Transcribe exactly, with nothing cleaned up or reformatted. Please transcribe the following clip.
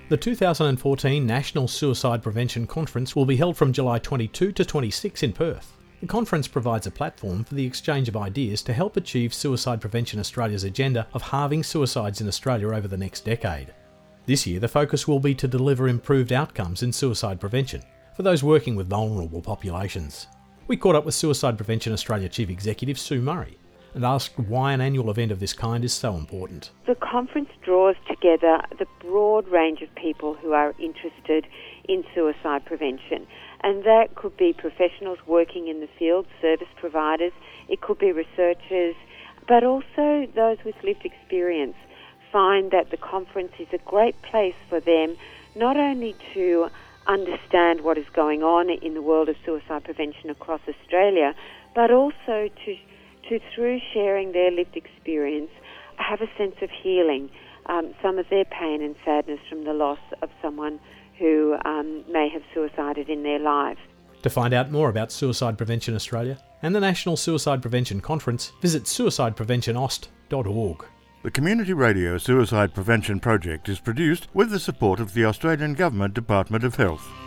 The two thousand fourteen National Suicide Prevention Conference will be held from July twenty-second to twenty-sixth in Perth. The conference provides a platform for the exchange of ideas to help achieve Suicide Prevention Australia's agenda of halving suicides in Australia over the next decade. This year, the focus will be to deliver improved outcomes in suicide prevention for those working with vulnerable populations. We caught up with Suicide Prevention Australia Chief Executive Sue Murray and asked why an annual event of this kind is so important. The conference draws together the broad range of people who are interested in suicide prevention, and that could be professionals working in the field, service providers, it could be researchers, but also those with lived experience find that the conference is a great place for them not only to understand what is going on in the world of suicide prevention across Australia, but also to to, through sharing their lived experience, have a sense of healing um, some of their pain and sadness from the loss of someone who um, may have suicided in their life. To find out more about Suicide Prevention Australia and the National Suicide Prevention Conference, visit suicide prevention aust dot org. The Community Radio Suicide Prevention Project is produced with the support of the Australian Government Department of Health.